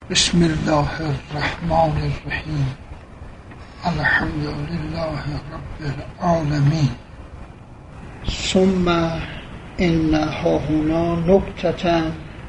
بسم الله الرحمن الرحیم. الحمد لله رب العالمین. ثم ان هاهنا نکتة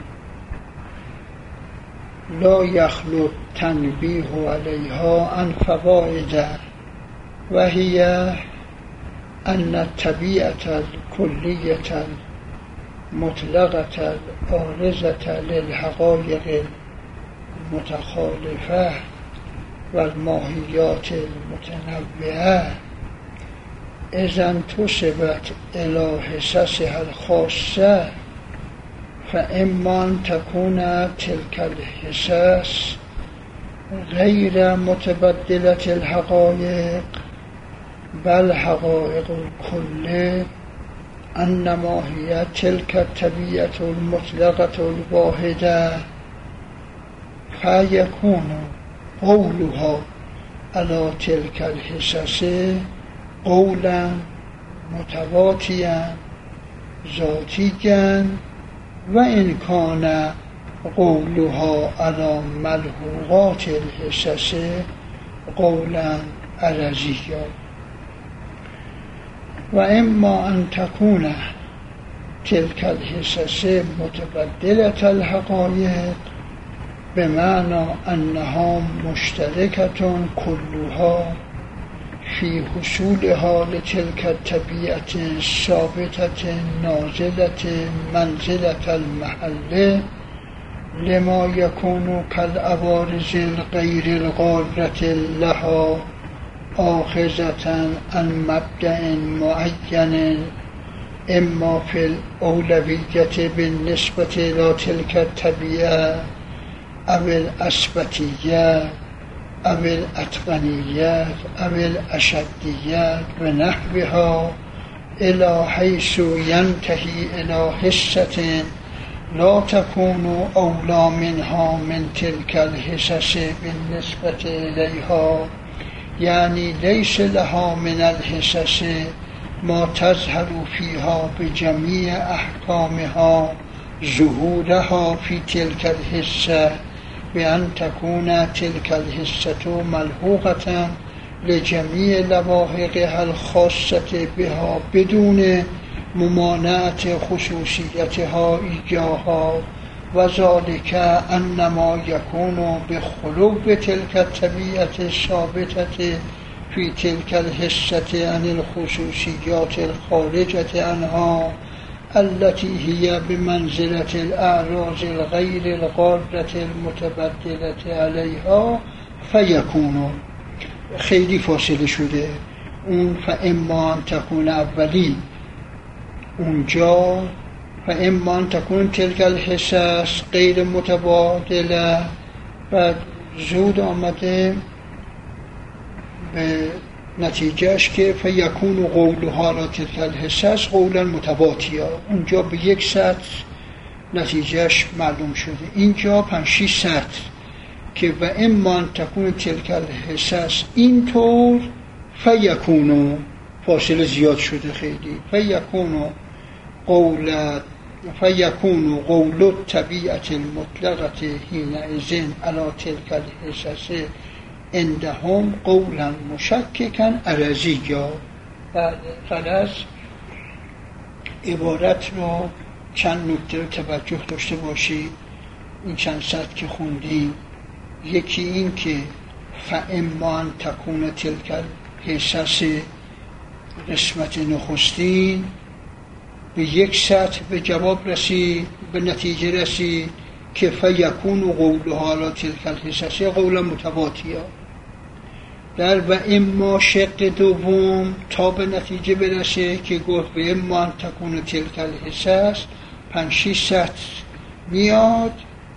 لا یخلو التنبیه علیها عن فوائد و هی ان الطبیعة الکلیة المطلقة العارضة للحقایق المتخالفة والماهیات المتنوعة اذا انتسبت الى حصصها الخاصة فاما ان تكون تلك الحصص غیر متبدلة الحقایق بل حقایق الكل انما هي تلك الطبيعة المطلقة الواحدة فيكون قولها على تلك الحصص قولا متواتيا ذاتيا وإن كان قولها على ملحوقات الحصص قولا عرضيا وإما أن تكون تلك الحصص متبدلة الحقائق بمعنى أنها مشتركة كلها في حصولها لتلك الطبيعة الثابتة نازلة منزلة المحل لما يكون كالعوارض الغير الغارة لها آخذة عن مبدأ معين إما في الأولوية بالنسبة إلى تلك الطبيعة أو الأثبتية أو الأتقنية أو الأشدية ونحوها إلى حيث ينتهي إلى حصة لا تكون أولى منها من تلك الحصص بالنسبة إليها، يعني ليس لها من الحصص ما تظهر فيها بجميع أحكامها ظهورها في تلك الحصة بأن تكون تلك الحصة ملحوقة لجميع لواحقها الخاصة بها بدون ممانعة خصوصيتها إياها، وذلك أنما يكون بخلو تلك الطبيعة الثابتة في تلك الحصة عن الخصوصيات الخارجة عنها التي هي بمنزلة الأعراض الغير الغارة المتبدلة عليها فيكون. خیلی فاصله شده اون فاما ان تكون اولی اونجا فاما ان تكون تلك الحصص غیر متبادله و زود آمده به نتیجهش که فیکون قولها را تلک الحصص قولا متواتیا. اونجا به یک سطر نتیجهش معلوم شده، اینجا 5-6 سطر که و اما ان تکون تلک الحصص اینطور فیکونو فاصله زیاد شده خیلی فیکونو قول الطبیعة المطلقة حینئذ علی تلک الحصص عندهم قولا مشککا عرضیا. فلس عبارت رو چند نکته رو توجه داشته باشید. این چند سطر که خوندیم، یکی این که فاما ان تکون تلک الحصص قسمت نخستین به یک سطر به جواب رسید، به نتیجه رسید که فیکون قولها علی تلک الحصص قولا متواتیا. در و اما شق دوم تا به نتیجه برسه که گفت به اما ان تکون تلک الحصص 5-6 سطر میاد،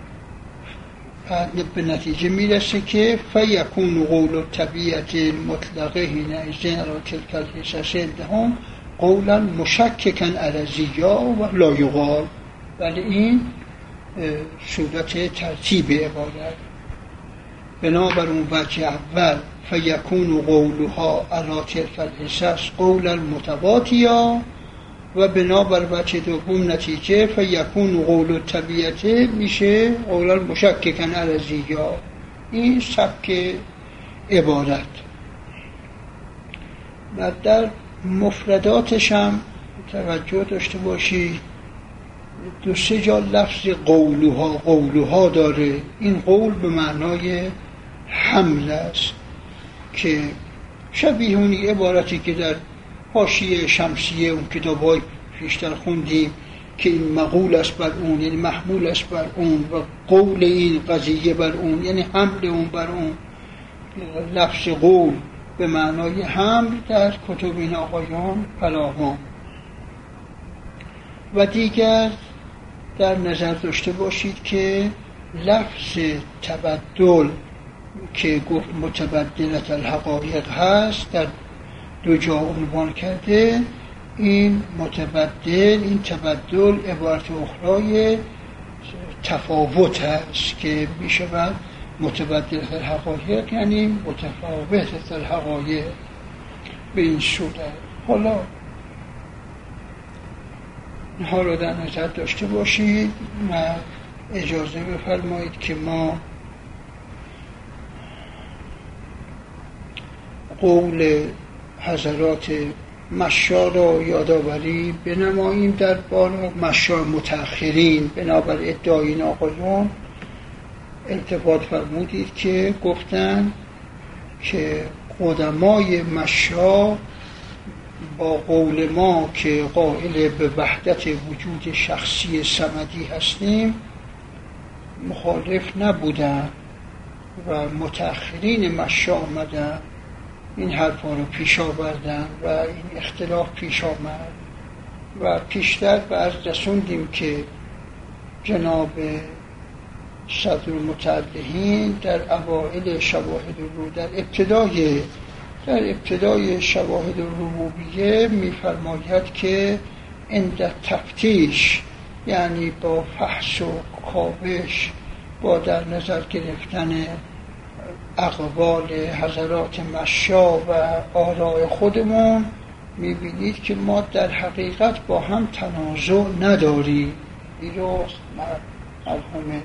بعد به نتیجه میرسه که فیکون قول الطبیعة المطلقه حینئذ علی تلک الحصص عندهم قولا مشککا عرضیا و لا یقال. ولی این صورت ترتیب عبارت. بنابر اون وجه اول فیکون قولها علی تلک الحصص قولا متواتیا و بنابر وجه دوم نتیجه فیکون قول طبیعته میشه قولا مشککا عرضیا. این سبک عبارت. و در مفرداتش هم توجه داشته باشید 2-3 جا لفظ قولوها داره. این قول به معنای حمل است که شبیه اونی عبارتی که در حاشیه شمسیه اون کتابای پیشتر خوندیم که این مقول است بر اون، یعنی محمول است بر اون، و قول این قضیه بر اون، یعنی حمل اون بر اون. لفظ قول به معنای حمل در کتب این آقایان فراوان. و دیگر در نظر داشته باشید که لفظ تبدل که گفت متبدلت الحقایق هست در 2 جا عنوان کرده. این تبدل عبارت اخرای تفاوت هست که میشود متبدلت الحقایق یعنی متفاوتت الحقایق به این صورت. حالا اینها رو در نظر داشته باشید و اجازه بفرمایید که ما قول حضرات مشا را یادآوری بنماییم. در بار مشا متأخرین بنابر ادعای این آقایان التفات فرمودید که گفتن که قدمای مشا با قول ما که قائل به وحدت وجود شخصی صمدی هستیم مخالف نبودن و متأخرین مشا آمدن این حرفا رو پیش آوردن و این اختلاف پیش آمد و پیشتر بعض رسوندیم که جناب صدر المتعلهین در اوائل شواهد الرو در ابتدای شواهد الربوبیه می‌فرماید که عند تفتیش، یعنی با فحص و کاوش با در نظر گرفتن اقوال حضرات مشا و آراء خودمون می‌بینید که ما در حقیقت با هم تنازع نداریم. این رو مرحوم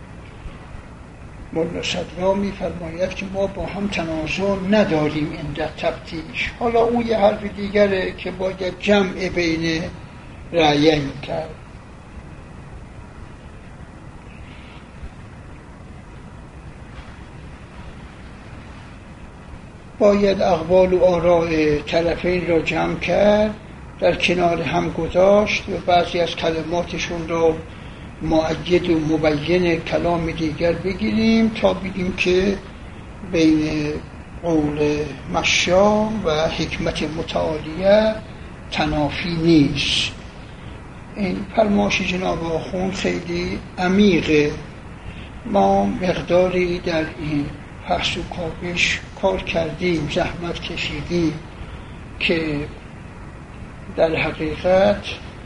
مولا صدرا می‌فرماید که ما با هم تنازع نداریم عند تفتیش. حالا اون یه حرف دیگره که باید جمع بین رأیین کرد. باید اقوال و آراء طرفین را جمع کرد، در کنار هم گذاشت و بعضی از کلماتشون را مؤید و مبین کلام دیگر بگیریم تا بگیم که بین قول مشا و حکمت متعالیه تنافی نیست. این فرمایش جناب آخوند خیلی عمیقه. ما مقداری در این بحث و کاوش کار کردیم، زحمت کشیدیم که در حقیقت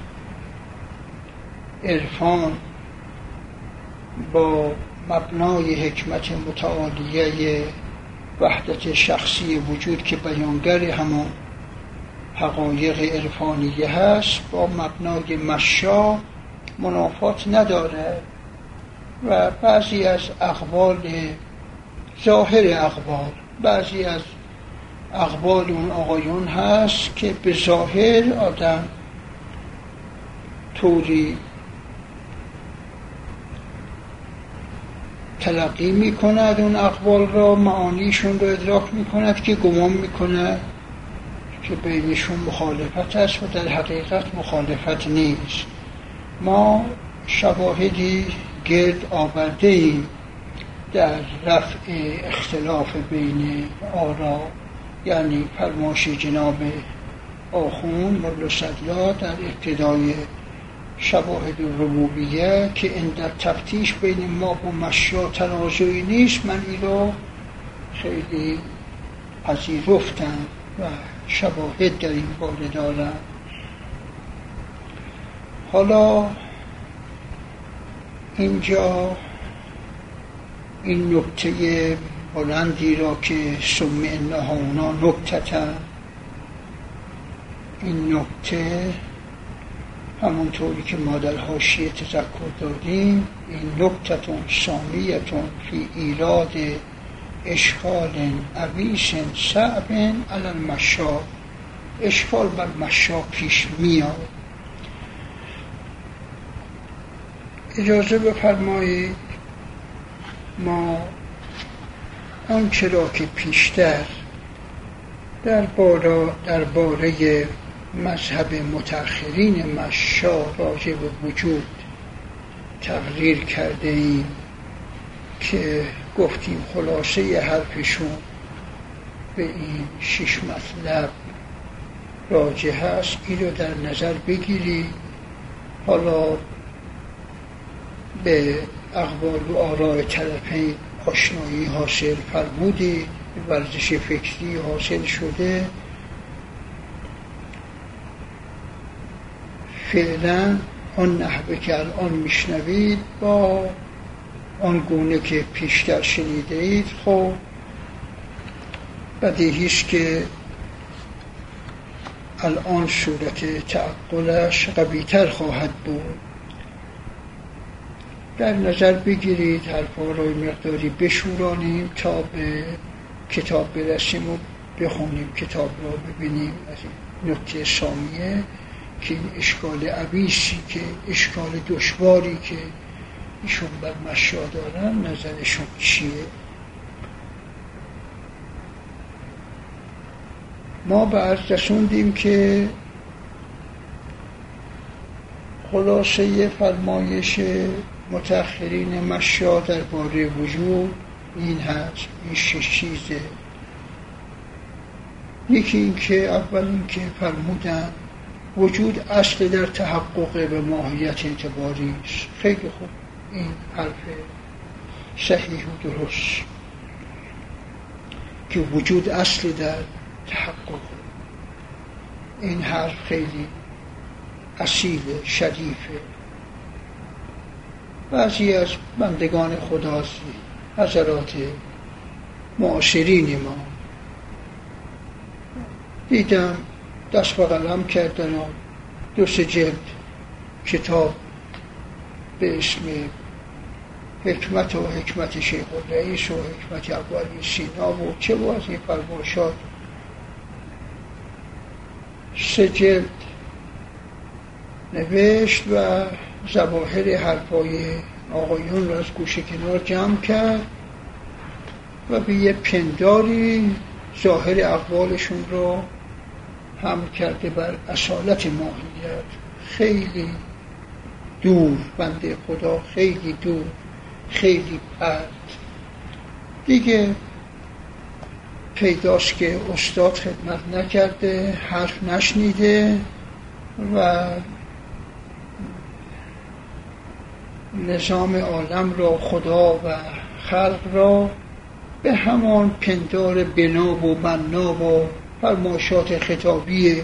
عرفان با مبنای حکمت متعالیه وحدت شخصی وجود که بیانگر همون حقایق عرفانیه هست با مبنای مشا منافات نداره و بعضی از اقوال ظاهر اقوال، بعضی از اقوال اون آقایون هست که به ظاهر آدم طوری تلقی می کند اون اقوال را، معانیشون را ادراک می کند که گمان می کند که بینشون مخالفت است و در حقیقت مخالفت نیست. ما شواهدی گرد آورده ایم در رفع اختلاف بین آرا، یعنی فرمایش جناب آخوند مولا صدرا در ابتدای شواهد الربوبیه که عند تفتیش بین ما و مشا تنازعی نیست. من این رو خیلی پذیرفتم و شواهد در این باره دارم. حالا اینجا این نکته بلندی را که سمعناها نکتة، این نکته همونطوری که ما در حاشیه تذکر دادیم، این نکتتون ثانیتون فی ایراد اشکال عویس صعب علی المشاء، اشکال بر مشاء پیش میاد. اجازه بفرمایید ما آنچه را که پیشتر درباره مذهب متأخرین مشاء راجع به وجود تقریر کرده ایم که گفتیم خلاصه حرفشون به این 6 مطلب راجع هست، این رو در نظر بگیرید. حالا به اقوال و آراء طرفین آشنایی حاصل فرمودید، ورزش فکری حاصل شده. فعلا آن نحوه که الان میشنوید با آن گونه که پیشتر شنیده اید، خب بدیهیست که الان صورت تعقلش قوی‌تر خواهد بود. در نظر بگیرید حرفا رو مقداری بشورانیم تا به کتاب برسیم و بخونیم کتاب رو ببینیم. از این نکته ثانیه که این اشکال عویسی که اشکال دشواری که ایشون بر مشاء دارن نظرشون چیه. ما به عرض رسوندیم که خلاصه فرمایش متأخرین مشاء درباره وجود این هست، این 6 چیزه. یکی این که اول این که فرمودن وجود اصل در تحقق به ماهیت اعتباری است. خیلی خوب، این حرف صحیح و درست که وجود اصل در تحقق. این حرف خیلی اصیل شریفه. بعضی از بندگان خدا، حضرات معاصرین ما دیدم دست به قلم کردن و 2-3 جلد کتاب به اسم حکمت شیخ الرئیس و حکمت ابوعلی سینا و چه و از این فرمایشات 3 جلد نوشت و ظواهر حرفای آقایون را از گوشه کنار جمع کرد و به یه پنداری ظاهر اقوالشون را حمل کرده بر اصالت ماهیت. خیلی دور، بنده خدا خیلی دور، خیلی پرت. دیگه پیداست که استاد خدمت نکرده، حرف نشنیده و نظام عالم را، خدا و خلق را به همان پندار بنا و بنا و فرمایشات خطابی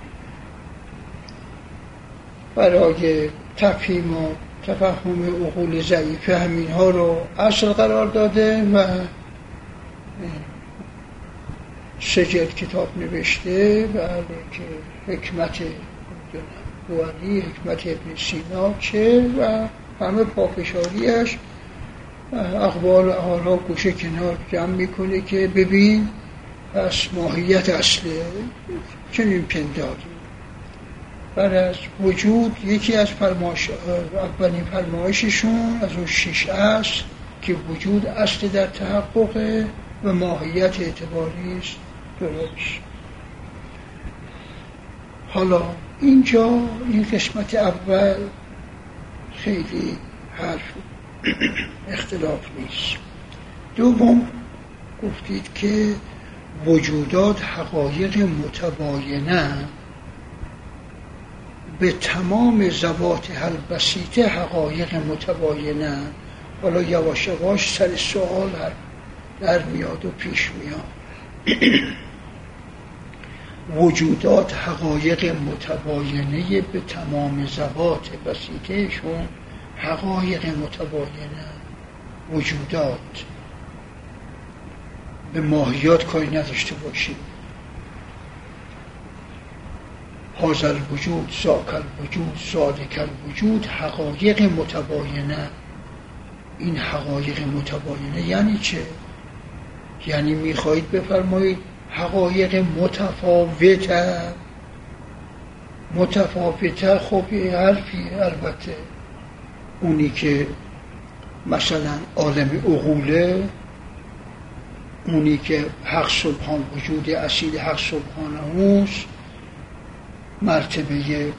برای تفهیم و تفهم عقول ضعیفه همین ها رو اصل قرار داده و 3 جلد کتاب نوشته. بله که حکمت ابوعلی، حکمت ابن سینا چه و همه پافشاریش اقوال و آرا گوشه کنار جمع میکنه که ببین پس ماهیت اصله چنین پنداری. بعد از وجود یکی از اولین فرمایششون از اون 6 اصل که وجود اصل در تحقق و ماهیت اعتباری است. درست. حالا اینجا این قسمت اول خیلی حرف اختلاف نیست. دوم گفتید که وجودات حقایق متباینه به تمام ذوات البسیطه حقایق متباینه. حالا یواش یواش سر سوال در میاد و پیش میاد. وجودات حقایق متباینه به تمام ذوات بسیطه شون حقایق متباینه. وجودات به ماهیات کاری نداشته باشیم. هذا الوجود ذاک الوجود ذالک الوجود حقایق متباینه. این حقایق متباینه یعنی چه؟ یعنی میخواهید بفرمایید حقایق متفاوته. خب یه حرفی، البته اونی که مثلا عالم عقوله، اونی که حق سبحان وجود اصیل حق سبحانه اوست، مرتبه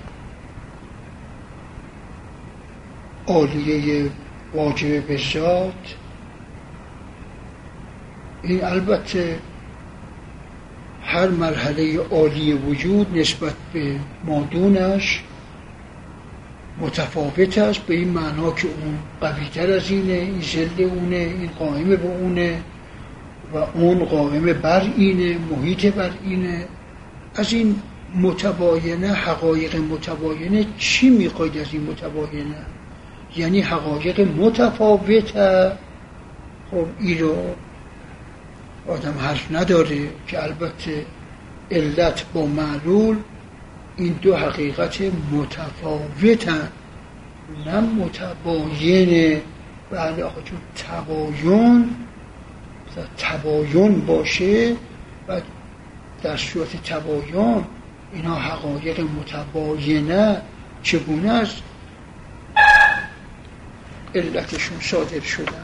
عالیه واجب به ذات، این البته هر مرحله عالی وجود نسبت به مادونش متفاوت است، به این معنا که اون قوی تر از اینه، این ضد اونه، این قائم به اونه و اون قائم بر اینه، محیط بر اینه. از این متباینه، حقایق متباینه، چی میخواید از این متباینه؟ یعنی حقایق متفاوته. خب این رو آدم حرف نداره که البته علت با معلول این دو حقیقت متفاوتن، نه متباینه. بله آقا چون تباین باشه و در صورت تباین اینا حقایق متباینه چگونه از علتشون صادر شدن.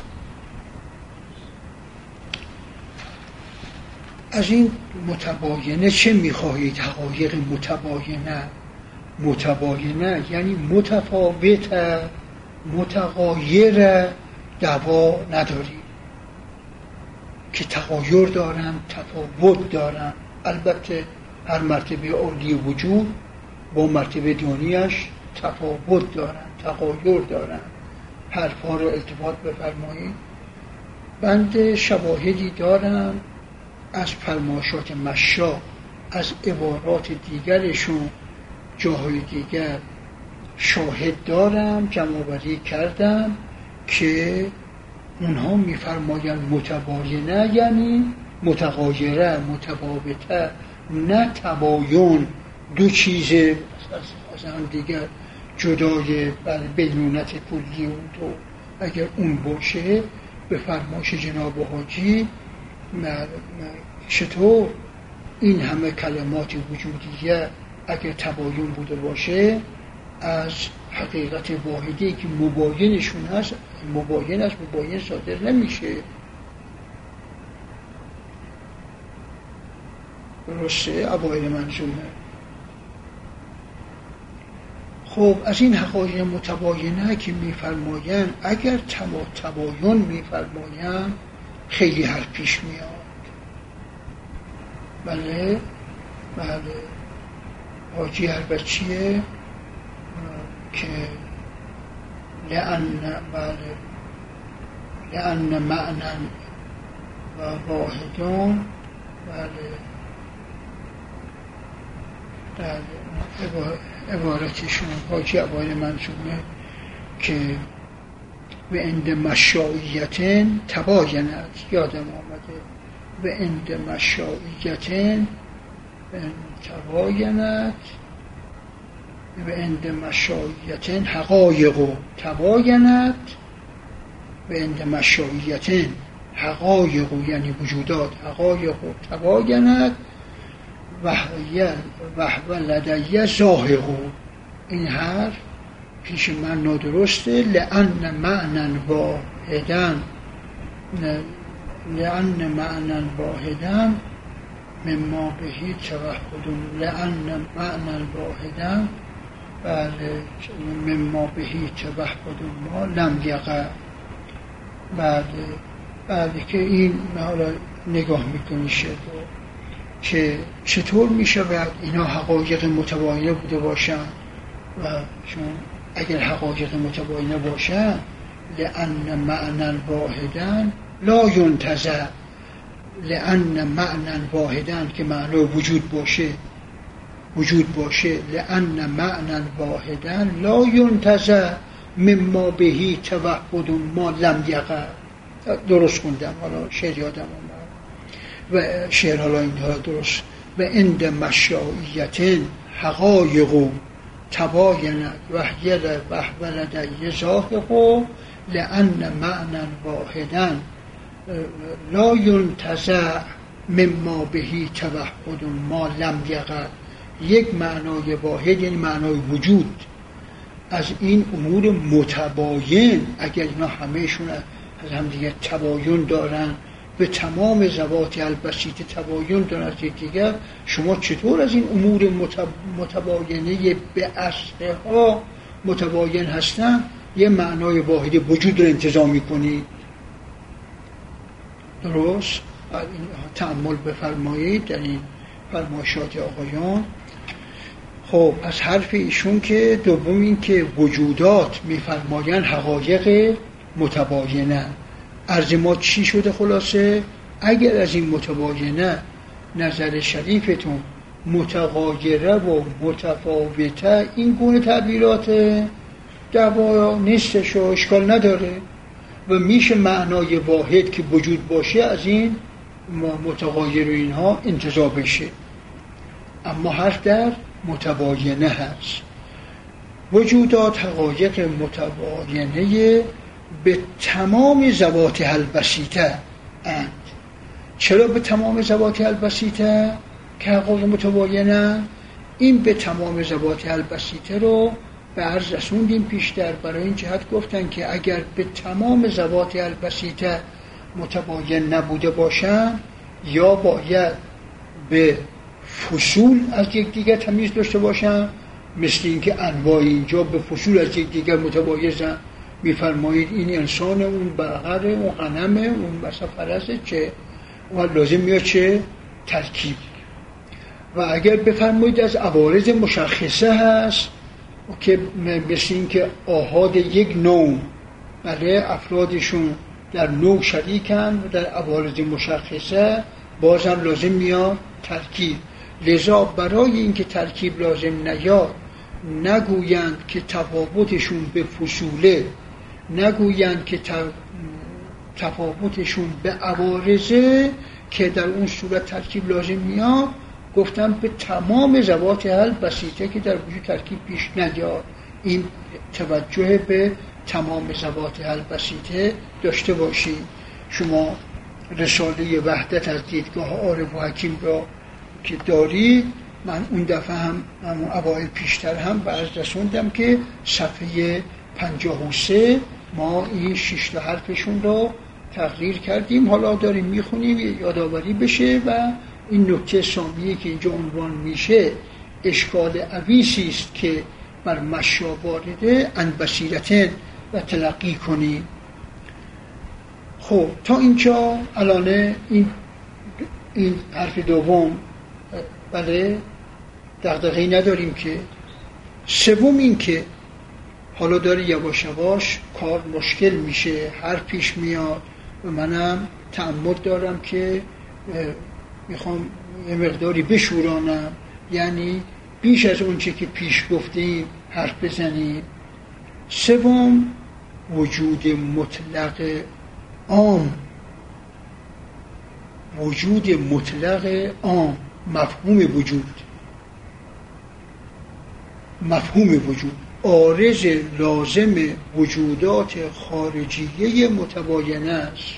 از این متباینه چه میخواهید؟ حقایق متباینه یعنی متفاوته، متغایره، دوا نداری که تغایر دارن، تفاوت دارن. البته هر مرتبه عالی وجود با مرتبه دونیش تفاوت دارن، تغایر دارن. حرفا رو التفات بفرمایید. بنده شواهدی دارم از فرمایشات مشا، از عبارات دیگرشون، جاهای دیگر شاهد دارم، جمع‌آوری کردم که اونها میفرمایند متباینه یعنی متغایره، متفاوته، نه تباین، دو چیز از هم دیگر جدای بینونت کلی اون تو. اگر اون باشه به فرمایش جناب حاجی چطور این همه کلمات وجودیه اگر تباین بوده باشه از حقیقت واحدی که مباینشون هست، مباین صادر نمیشه. درسته اوایل منظومه. خب از این حقایق متباینه که میفرمایند، اگر تباین میفرمایند خیلی حرف پیش میاد. بله حاجی حرف چیه؟ که لأن معنی و واحدون، عبارتشون حاجی اوایل منظومه که به اند مشاییتن تباینت، یادم آمده، به اند مشاییتن تباینت، به اند مشاییتن حقایق تباینت، به اند مشاییتن حقایق یعنی وجودات، حقایق تباینت وحو لدیه زاهق. این حرف پیش من نادرسته. لأن معنی واحدا مما بهی توحدون، لأن معنی واحدا مما بهی توحدون ما لم یقع. بعد که این حالا نگاه میکنی شد که چطور میشود اینا حقایق متباینه بوده باشن، و چون اگر حقایق متباینه باشن لأن معنی واحدا لا ینتزع، لأن معنی واحدا که معنی وجود باشه لأن معنی واحدا لا ینتزع مما بهی توحد ما لم یقع. درست خوندم، حالا شعر یادم اومد و شعر حالا اینها درست و عند مشروعیت حقایق تباینت و ولد یزاحه لأن معنی واحدا لا ینتزع مما بهی توحد ما لم یقع. یک معنای واحد یعنی معنای وجود از این امور متباین، اگر اینا همهشون از هم دیگه تباین دارن، به تمام ذوات البسیطه تباین دارن از یکدیگر، شما چطور از این امور متباینه به اصلها متباین هستن یه معنای واحد وجود رو انتزاع میکنی؟ درست؟ این تأمل بفرمایید در این فرمایشات آقایان. خب از حرف ایشون که دوم این که وجودات میفرمایند حقایق متباینه، عرض ما چی شده خلاصه؟ اگر از این متباینه نظر شریفتون متغایره و متفاوته، این گونه تعبیرات دعوا نیستش و اشکال نداره و میشه معنای واحد که وجود باشه از این متغایر و اینها انتزاع بشه. اما حرف در متباینه هست. وجودات حقایق متباینه به تمام ذوات البسیطه اند. چرا به تمام ذوات البسیطه که حقایق متباینه؟ این به تمام ذوات البسیطه رو به عرض رسوندیم پیشتر، برای این جهت گفتن که اگر به تمام ذوات البسیطه متباین نبوده باشن، یا باید به فصول از یکدیگر تمیز داشته باشن، مثل اینکه انواع اینجا به فصول از یکدیگر متباینن، میفرمایید این انسان، اون بقره، اون غنمه، اون مثلا فرسه، چه اون لازم میاد چه ترکیب. و اگر بفرمایید از عوارض مشخصه هست که مثل اینکه آحاد یک نوع، بله افرادشون در نوع شریکن و در عوارض مشخصه، بازم لازم میاد ترکیب. لذا برای اینکه ترکیب لازم نیاد، نگویند که تفاوتشون به فصوله، نگویند که تفاوتشون به عوارضه که در اون صورت ترکیب لازم میاد، گفتن به تمام ذوات البسیطه که در وجود ترکیب پیش نیاد. این توجه به تمام ذوات البسیطه داشته باشید. شما رساله وحدت از دیدگاه عارف و حکیم را که دارید، من اون دفعه هم اوایل پیشتر هم برز رسوندم که صفحه 53 ما این 6 حرفشون رو تقریر کردیم، حالا داریم میخونیم یادآوری بشه. و این نکته ثانیه که اینجا عنوان میشه اشکال عویسی است که بر مشا وارده ان بصیرتن و تلقی کنی. خب تا اینجا الان این حرف دوم، بله دغدغه‌ای نداریم که. سوم این که حالا داره یواش یواش کار مشکل میشه، هر پیش میاد و منم تعمد دارم که میخوام یه مقداری بشورانم، یعنی بیش از اون چه که پیش گفتیم حرف بزنیم. سوم وجود مطلق عام، وجود مطلق عام، مفهوم وجود عارض لازم وجودات خارجیه متباینه است.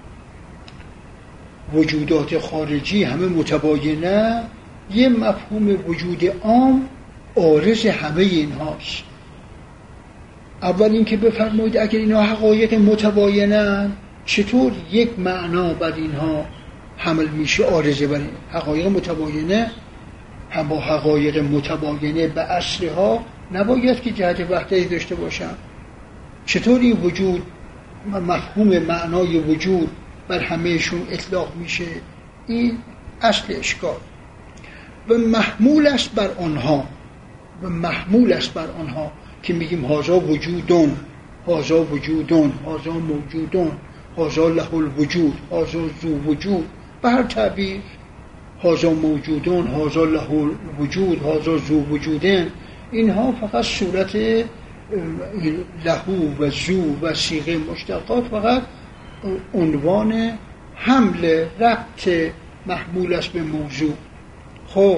وجودات خارجی همه متباینه، یه مفهوم وجود عام عارض همه اینهاست. اول اینکه بفرمایید اگر اینها حقایق متباینه، چطور یک معنا بر اینها حمل میشه عارضه بر این حقایق متباینه؟ هم با حقایق متباینه به اصلها نباید که جهت وحدتی داشته باشن. چطور این وجود، مفهوم معنای وجود بر همهشون اطلاق میشه؟ این اصل اشکال. و محمول است بر آنها که میگیم هازا وجودون، هازا موجودون، هازا له الوجود، هازا ذو وجود، به هر تعبیر، هازا موجودون، هازا له الوجود، هازا ذو وجودن، اینها فقط صورت لهو و ذو و صیغه مشتقات، فقط عنوان حمل ربط محمول است به موضوع. خب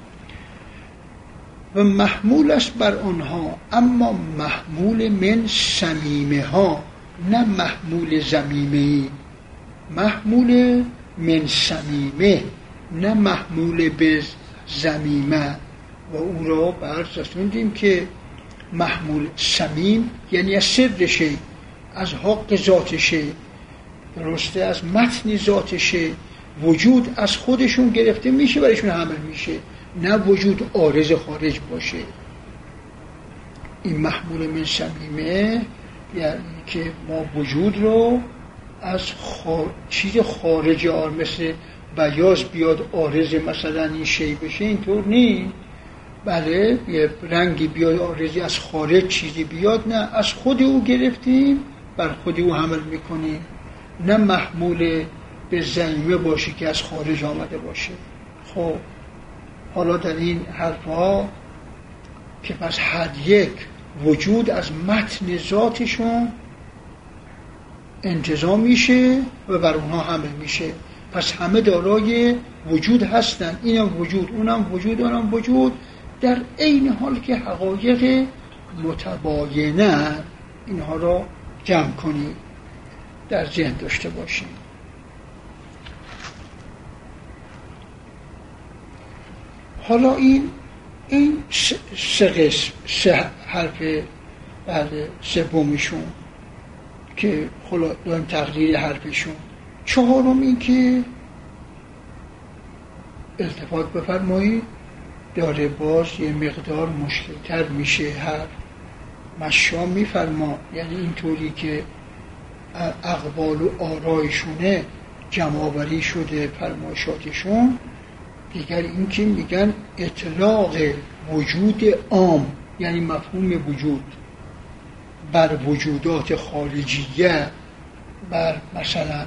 و محمول است بر آنها، اما محمول من صمیمه ها، نه محمول زمیمه، محمول من صمیمه، نه محمول به زمیمه. و او را برز رسوندیم که محمول صمیم یعنی از سرشه، از حق ذاتشه، درسته، از متن ذاتشه، وجود از خودشون گرفته میشه برایشون حمل میشه، نه وجود عارض خارج باشه. این محمول من صمیمه یعنی که ما وجود رو از چیز خارج مثل بیاض بیاد عارض مثلا این شی بشه، اینطور نیست. بله یه رنگی بیاد عارضی از خارج چیزی بیاد، نه، از خود او گرفتیم بر خود او حمل میکنیم، نه محمول به زمیمه باشه که از خارج آمده باشه. خب حالا در این حرفها که پس هر یک وجود از متن ذاتشون انتزاع میشه و بر اونها حمل میشه، پس همه دارای وجود هستن، اینم وجود، اونم وجود، اونم وجود، در عین حال که حقایق متباینه. اینها را جمع کنید، در ذهن داشته باشید. حالا این سه قسم، سه حرف بعد سومیشون که خلا داریم تقریر حرفشون. چهارم این که التفات بفرمایید داره باز یه مقدار مشکل‌تر میشه حرف. مشام میفرما یعنی اینطوری که اقوال و آرایشونه جمع‌آوری شده فرمایشاتشون، دیگر این که میگن اطلاق وجود عام یعنی مفهوم وجود بر وجودات خارجیه، بر مثلا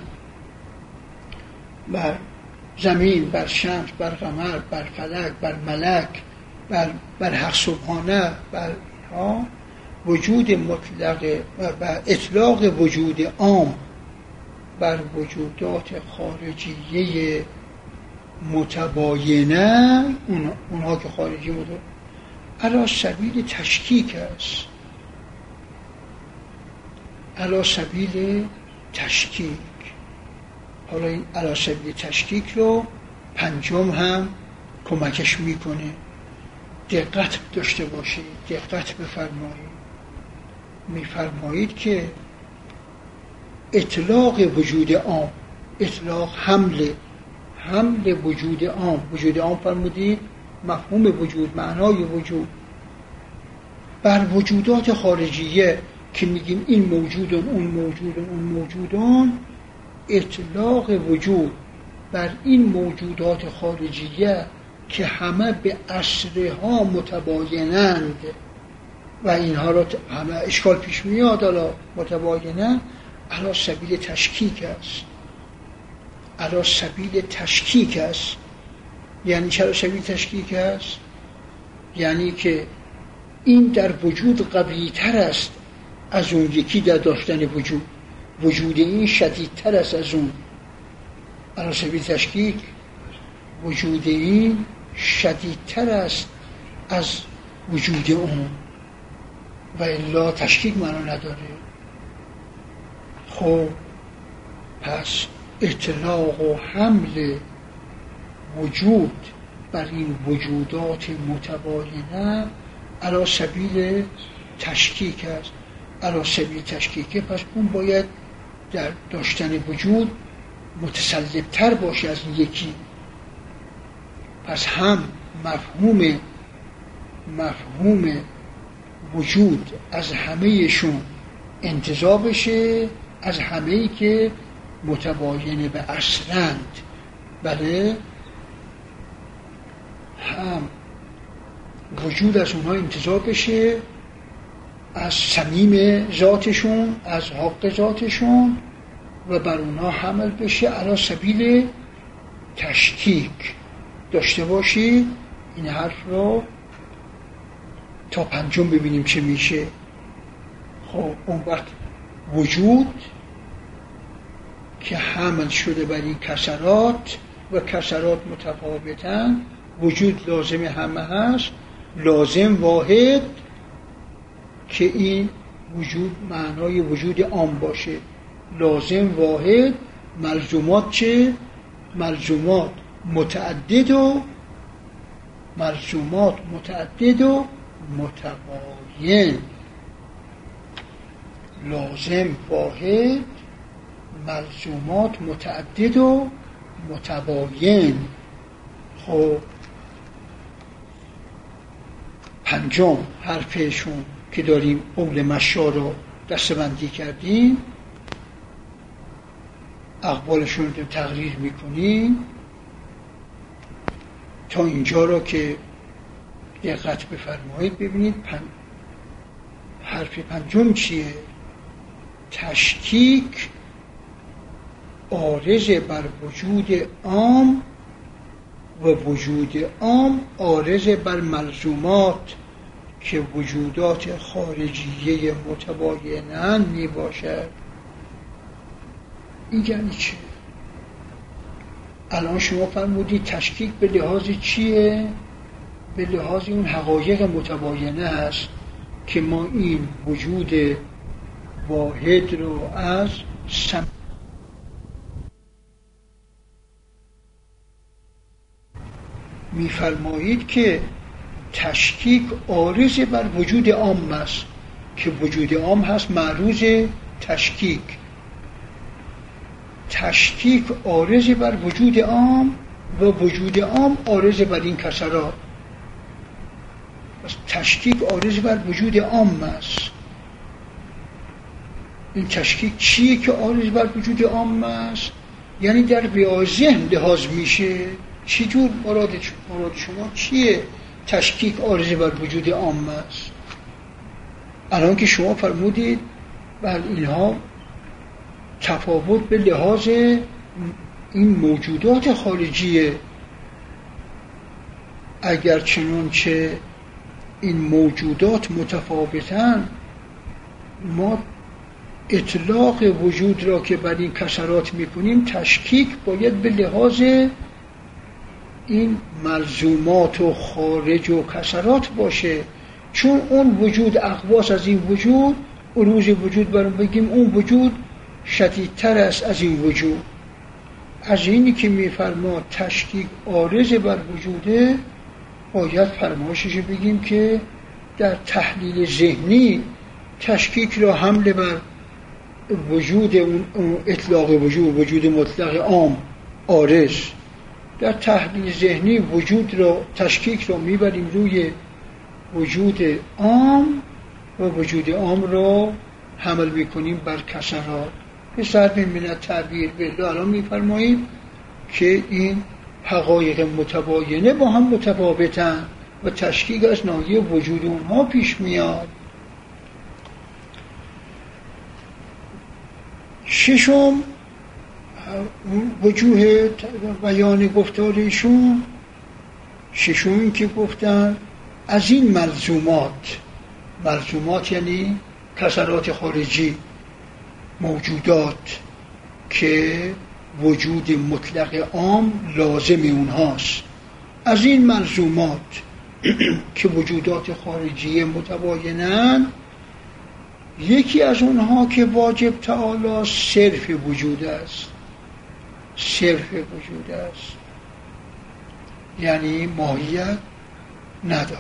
بر زمین، بر شمس، بر قمر، بر فلک، بر ملک، بر حق سبحانه، بر وجود مطلق و اطلاق وجود عام بر وجودات خارجیه متباینه، اونها که خارجی بوده، علی سبیل تشکیک است، علی سبیل تشکیک. حالا این علی سبیل تشکیک رو پنجم هم کمکش میکنه. دقت داشته باشید، دقت بفرمایید. میفرمایید که اطلاق وجود عام، اطلاق حمل وجود عام، وجود عام فرمودید مفهوم وجود، معنای وجود، بر وجودات خارجیه که میگیم این موجودن، اون موجودن، اون موجودن، اطلاق وجود بر این موجودات خارجیه که همه به اصلها متباینند و اینها را همه اشکال پیش میاد، حالا متباینند، علی سبیل تشکیک است، علی سبیل تشکیک است. یعنی چرا سبیل تشکیک است؟ یعنی که این در وجود قوی تر است از اون یکی در داشتن وجود، وجود این شدیدتر است از اون. علی سبیل تشکیک وجود این شدیدتر است از وجود اون و الا تشکیک معنا نداره. خب پس اطلاق و حمل وجود بر این وجودات متباینه علی سبیل تشکیک است، علی سبیل تشکیکه، پس اون باید در داشتن وجود متسلط‌تر باشه از این یکی. پس هم مفهوم وجود از همه‌شون انتزاع بشه، از همه‌ای که متباینه به اصلند. بله، هم وجود از اونها انتزاع بشه، از صمیم ذاتشون، از حق ذاتشون، و بر اونها حمل بشه علی سبیل تشکیک. داشته باشید این حرف رو تا پنجم ببینیم چه میشه. خب اون وقت وجود که حمل شده بر این کسرات و کسرات متفاوتن، وجود لازم همه هست، لازم واحد که این وجود معنای وجود عام باشه، لازم واحد. ملزومات چه؟ ملزومات متعدد و متباین. لازم واحد، ملزومات متعدد و متباین. خب پنجم حرفشون که داریم قول مشا رو دسته‌بندی کردیم، اقوالشون رو تقریر میکنیم تا اینجا رو که دقت بفرمایید. ببینید حرف پنجم چیه؟ تشکیک عارض بر وجود عام و وجود عام عارض بر ملزومات که وجودات خارجیه متباینند می باشد. این یعنی چه؟ الان شما فرمودید تشکیک به لحاظ چیه؟ به لحاظ اون حقایق متباینه هست که ما این وجود واحد رو از می‌فرمایید که تشکیک عارض بر وجود عام است که وجود عام هست معروض تشکیک. تشکیک عارض بر وجود عام و وجود عام عارض بر این کسرات. تشکیک عارض بر وجود عام است. این تشکیک چیه که عارض بر وجود عام است؟ یعنی در ذهن لحاظ میشه. چی جور مراد شما چیه تشکیک عارض بر وجود عام است؟ الان که شما فرمودید بر اینها تفاوت به لحاظ این موجودات خارجیه. اگر چنانچه این موجودات متفاوتن، ما اطلاق وجود را که بر این کسرات میکنیم تشکیک باید به لحاظ این ملزومات و خارج و کسرات باشه، چون اون وجود اقواس از این وجود، عروض وجود برام بگیم اون وجود شدیدتر است از این وجود. از اینی که میفرما تشکیک عارض بر وجوده، باید فرمایشش بگیم که در تحلیل ذهنی تشکیک را حمل بر وجود اون اطلاق وجود مطلق عام عارض، در تحلیل ذهنی وجود را تشکیک را میبریم روی وجود عام و وجود عام را حمل میکنیم بر کسرات. به صرف من تعبیر بالله الان میفرماییم که این حقایق متباینه با هم متفاوتن و تشکیک از ناحیه وجود اونها پیش میاد. ششم وجوه بیان گفتار ایشون، ششم که گفتن از این ملزومات یعنی کسرات خارجی، موجودات که وجود مطلق عام لازم اونهاست، از این ملزومات که وجودات خارجی متباینن، یکی از اونها که واجب تعالی صرف وجود است. یعنی ماهیت نداره.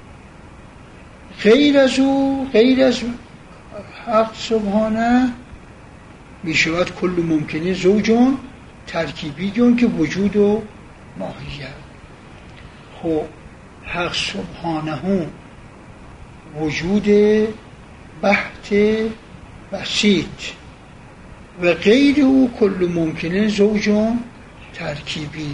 غیر از حق سبحانه می شود کل ممکنه زوجون ترکیبی جون که وجود و ماهیت. خب حق سبحانه وجود بحت بسیط و غیر او کل ممکنه زوجون ترکیبی.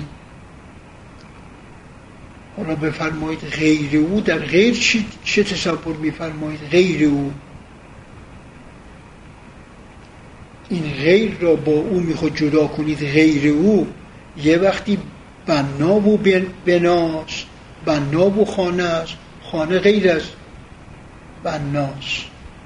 حالا بفرمایید غیر او، در غیر چه تصور میفرمایید؟ غیر او، این غیر را با او میخواد جدا کنید. غیر او یه وقتی بنا و بناست، بنا و خانه است، خانه غیر از بناست.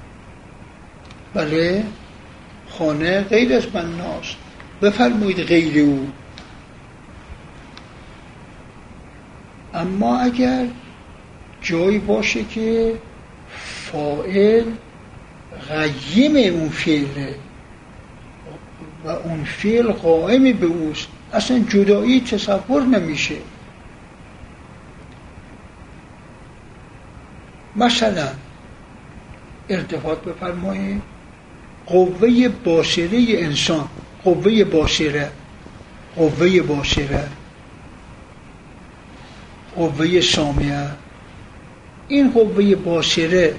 بله، خانه غیر از بناست. بفرمایید غیر او. اما اگر جایی باشه که فاعل قیم اون فعله و اون فعل قائم به اوست، اصلا جدایی تصور نمیشه. مثلا التفات بفرمایید، قوه باصره انسان، قوه باصره، قوه سامعه، این قوه باصره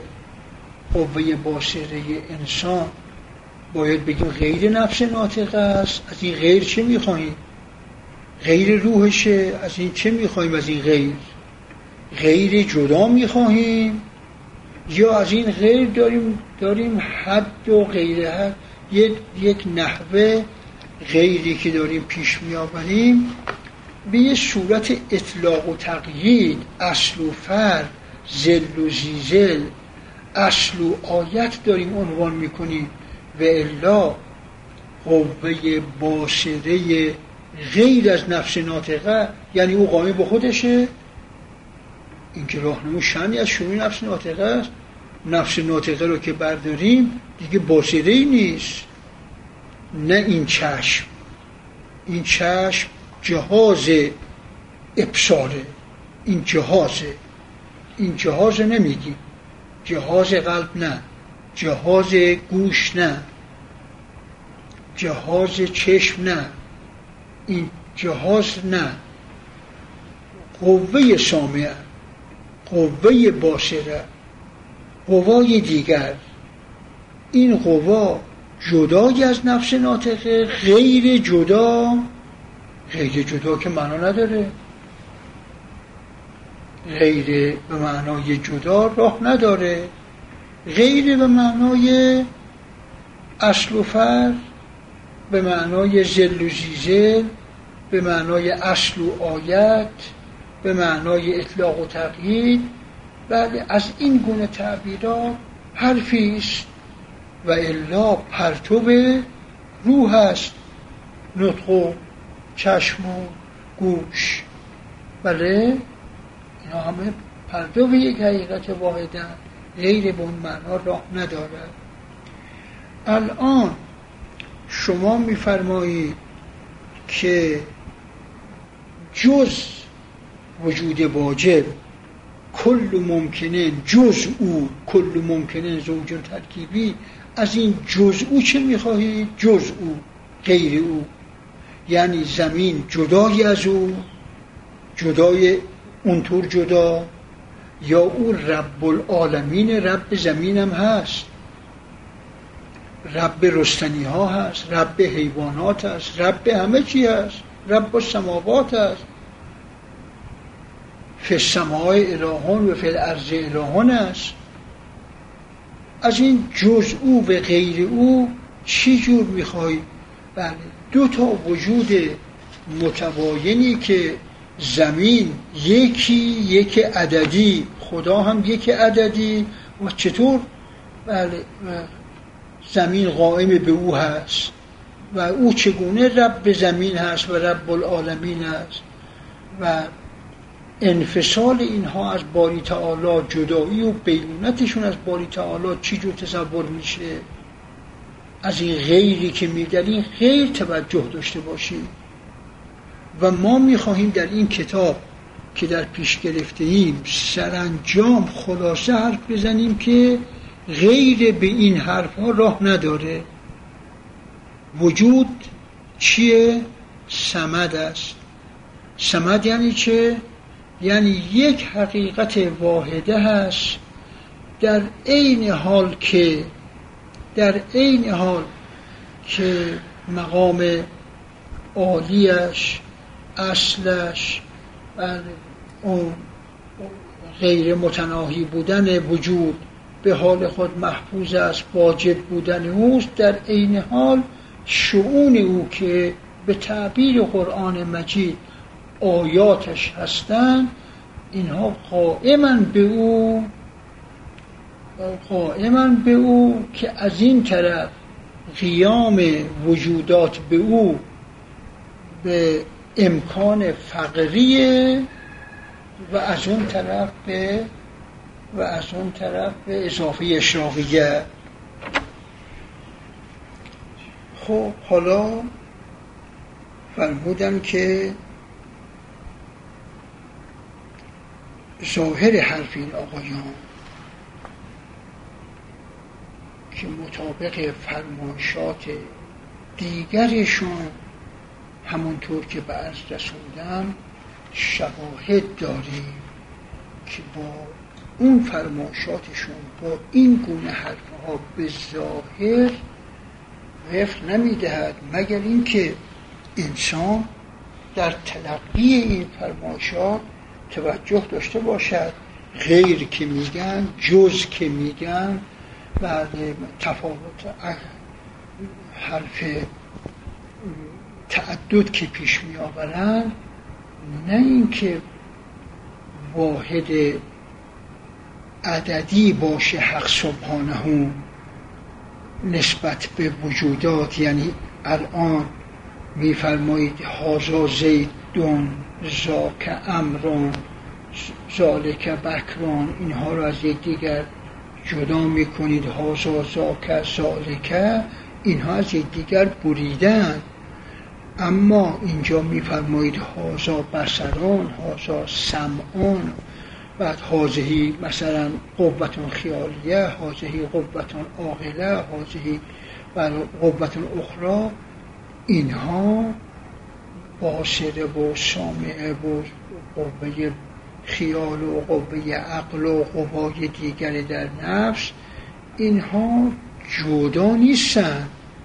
انسان باید بگیم غیر نفس ناطقه است. از این غیر چه میخواهیم؟ غیر روحشه. از این چه میخواهیم؟ از این غیر جدا میخواهیم، یا از این غیر داریم حد و غیر حد، یک نحوه غیری که داریم پیش میآوریم به یه صورت اطلاق و تقیید، اصل و فرد، ذل و زیزل، اصل و آیت داریم عنوان میکنیم. و الا قوه باصره غیر از نفس ناطقه، یعنی او قائم به خودشه. این که راهنمای شأنی از شروع نفس ناطقه است. نفس ناطقه رو که برداریم دیگه باصره‌ای نیست. نه این چشم جهاز ابصاره، این جهاز نمیگیم، جهاز قلب نه، جهاز گوش نه، جهاز چشم نه، این جهاز نه. قوه سامعه، قوه باصره، قوای دیگر، این قوا جدای از نفس ناطقه، غیر جدا که معنا نداره. غیر به معنای جدا راه نداره. غیر به معنای اصل و فرد، به معنای ذل و زیزل، به معنای اصل و آیت، به معنای اطلاق و تقیید. بله، از این گونه تعبیرات حرفی است. و الا پرتو روح است، نطق و چشم و گوش. بله، اینا همه پرتو به یک حقیقت واحدن، غیر به اون معنا راه ندارد. الان شما میفرمایید که جز وجود واجب کل ممکنه، جز او کل ممکنه زوج ترکیبی، از این جز او چه میخواهید؟ جز او، غیر او، یعنی زمین جدای از او، جدای اونطور جدا، یا او رب العالمین، رب زمین هم هست، رب رستنی ها هست، رب حیوانات هست، رب همه چی هست، رب السماوات هست، فی السماء الهون و فی الارض الهون است. از این جز او و غیر او چی جور میخوایی؟ بله، دو تا وجود متباینی که زمین یک عددی، خدا هم یک عددی، و چطور بله زمین قائم به او هست و او چگونه رب زمین هست و رب العالمین هست، و انفصال اینها از باری تعالی، جدایی و بیرونتشون از باری تعالی چی جور تصور میشه؟ از این غیری که میگن غیر توجه داشته باشیم. و ما میخواهیم در این کتاب که در پیش گرفته ایم سرانجام خلاصه حرف بزنیم که غیر به این حرف ها راه نداره. وجود چیه؟ صمد است. صمد یعنی چه؟ یعنی یک حقیقت واحده هست در عین حال که مقام عالیش، اصلش، اون غیر متناهی بودن وجود به حال خود محفوظ است، واجب بودن اوست، در عین حال شؤون او که به تعبیر قرآن مجید آیاتش هستند، اینها قائمن به او که از این طرف قیام وجودات به او به امکان فقریه و از اون طرف به اضافه اشراقیه. خب حالا فرمودن که ظاهر حرف این آقایان که مطابق فرمایشات دیگرشون همونطور که به عرض رسوندم شواهد داریم که با اون فرمایشاتشون با این گونه حرفها به ظاهر وفق نمیدهد، مگر اینکه انسان در تلقی این فرمایشات توجه داشته باشد. غیر که میگن، جز که میگن، بعد تفاوت حرف تعدد که پیش می آورن، نه اینکه واحد عددی باشه حق سبحانه نسبت به وجودات. یعنی الان میفرمایید هازا زیدون، ذاک امرون، ذالک بکرون، اینها رو از یکدیگر جدا میکنید. هازا ذاک ذالک، اینها از یکدیگر بریدن. اما اینجا میفرمایید هازا بصرون، هازا سمعون، بعد هازهی مثلا قوتون خیالیه، هازهی قوتون عاقله، هازهی قوتون اخرى. اینها باصره و سامعه و قوه خیال و قوه عقل و قوای دیگر در نفس، اینها جدا نیستن،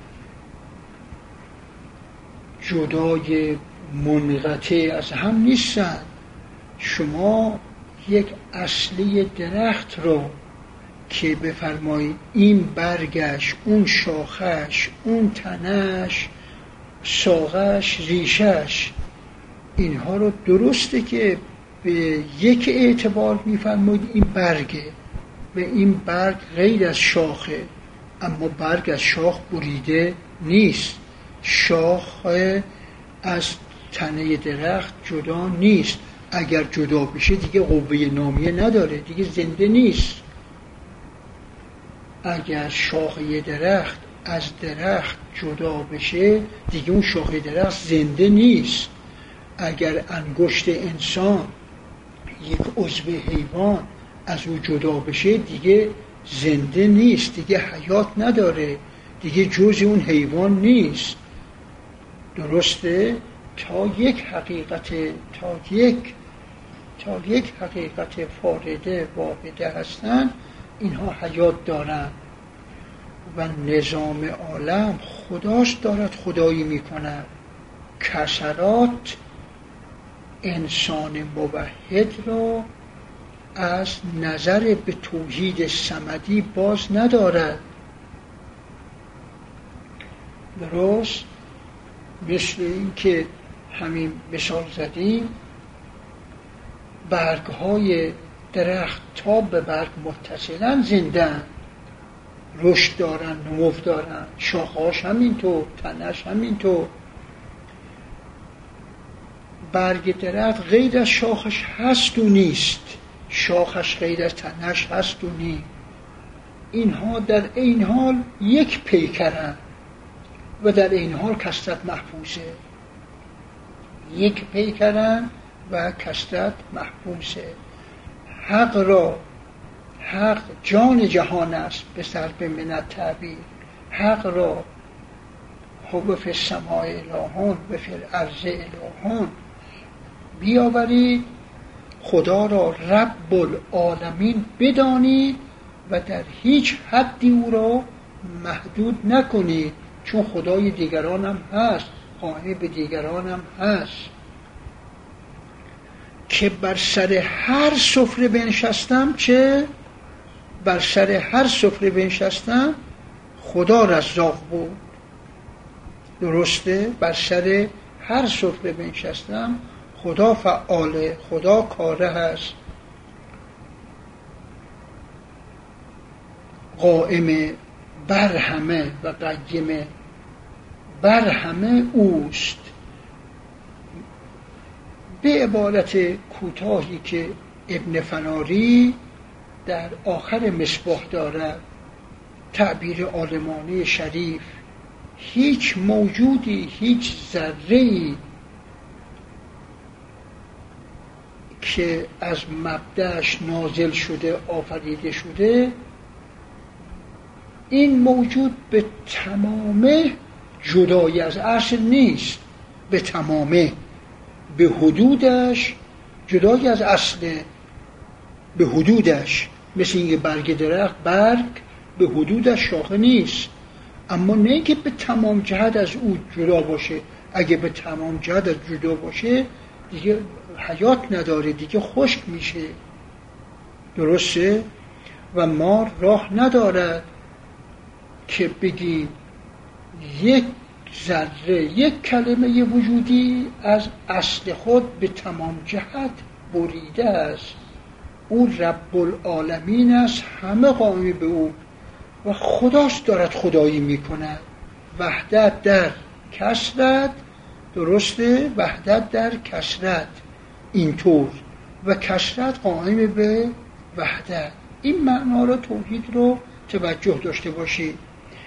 جدای منقطع از هم نیستن. شما یک اصلی درخت رو که بفرمایید این برگش، اون شاخش، اون تنش، ساقش، ریشش، اینها رو درسته که به یک اعتبار میفرمایید این برگه و این برگ غیر از شاخه، اما برگ از شاخ بریده نیست، شاخ از تنه درخت جدا نیست. اگر جدا بشه دیگه قوه نامیه نداره، دیگه زنده نیست. اگر شاخه درخت از درخت جدا بشه دیگه اون شاخه درخت زنده نیست. اگر انگشت انسان یک عضو حیوان از او جدا بشه دیگه زنده نیست، دیگه حیات نداره، دیگه جز اون حیوان نیست. درسته؟ تا یک حقیقت فارده واحده هستن، اینها حیات دارن و نظام عالم خداش دارد خدایی میکنه. کسرات انسان موحد را از نظر به توحید صمدی باز ندارد. درست مثل این که همین مثال زدیم، برگهای درخت تا به برگ متصلن زندن، رشد دارن، نمو دارن، شاخهاش همینطور، تنش همینطور. برگ درخت غیر از شاخش هست و نیست، شاخش غیر از تنش هست و نیست. اینها در این حال یک پیکرن و در این حال کثرت محفوظه. یک پیکرن و کثرت محفوظه. حق جان جهان است به ضرب من التعبیر. حق را هو فی السماء الهون و فی الارض الهون بیاورید، خدا را رب العالمین بدانید و در هیچ حدی او را محدود نکنید، چون خدای دیگران هم هست، قائم به دیگران هم هست. که بر سر هر سفره بنشستم، چه بر سر هر سفره بنشستم خدا رزاق بود. درسته؟ بر سر هر سفره بنشستم خدا فعاله، خدا کاره هست، قائم بر همه و قیم بر همه اوست. به عبارت کوتاهی که ابن فناری در آخر مصباح دارد، تعبیر عالمانه شریف، هیچ موجودی، هیچ ذره‌ای که از مبدأش نازل شده، آفریده شده، این موجود به تمامه جدای از اصل نیست، به تمامه، به حدودش جدای از اصل، به حدودش، مثل اینکه برگ درخت، برگ به حدودش شاخه نیست، اما نه که به تمام جهت از او جدا باشه. اگه به تمام جهت از جدا باشه دیگه حیات نداره، دیگه خشک میشه. درسته؟ و ما راه ندارد که بگیم یک ذره، یک کلمه وجودی از اصل خود به تمام جهت بریده است. او رب العالمین است، همه قائم به او و خداست دارد خدایی میکند. وحدت در کثرت، درسته؟ وحدت در کثرت اینطور و کثرت قائم به وحدت. این معنا رو، توحید رو توجه داشته باشید.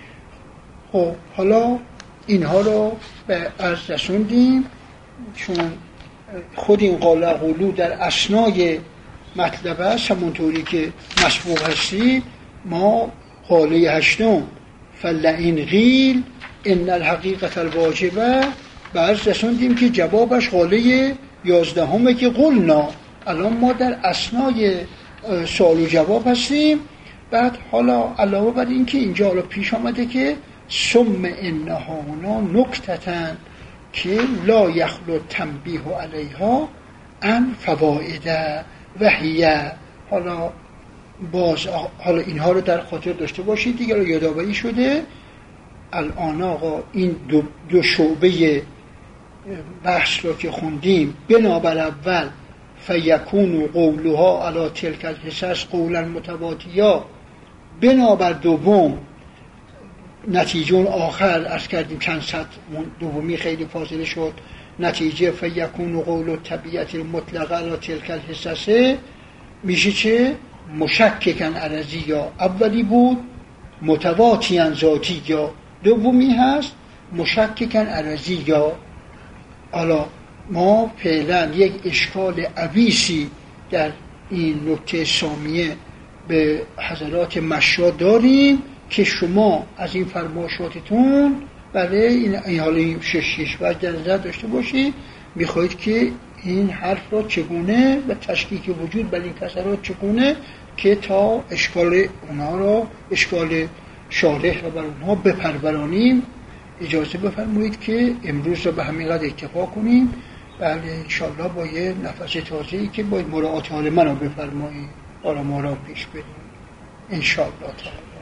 خب حالا اینها رو به عرض رسوندیم، چون خود این قال قولو در اسنای مطلب است، همونطوری که مسبوق هستیم. ما قاله 8 فلئن قیل ان الحقیقة الواجبه به عرض رسوندیم که جوابش قاله 11 که قلنا. الان ما در اسنای سوال و جواب هستیم. بعد حالا علاوه بر این که اینجا حالا پیش آمده که ثم انها هنا نکتتن که لا یخلو تنبیه علیها ان فوائد و هیه. حالا اینها رو در خاطر داشته باشید دیگه، رو یادآوری شده. الان آقا این دو شعبه بحث رو که خوندیم، بنابر اول فیکون قولها علی تلک الحصص قولا متواتیا، بنابر دوم نتیجه اون آخر عرض کردیم چند صد دومی خیلی فاصله شد، نتیجه فیکون قول طبیعت المطلقه علی تلک الحصص میشه چه؟ مشککن عرضی، یا اولی بود متواتیان ذاتی، یا دومی هست مشککن عرضی. یا حالا ما فعلا یک اشکال عویسی در این نکته سامیه به حضرات مشا داریم که شما از این فرمایشاتتون برای این حالا 6 وجه در نظر داشته باشید. میخواید که این حرف را چگونه و تشکیک وجود بر این کسرات چگونه که تا اشکال اونها را، اشکال شارح را بر اونها بپرورانیم. اجازه بفرمایید که امروز را به همین قدر اکتفا کنیم. بله انشالله با یه نفس تازه‌ای که باید مراعات حال من را بفرمایید، آرام آرام پیش بریم انشالله تعالی.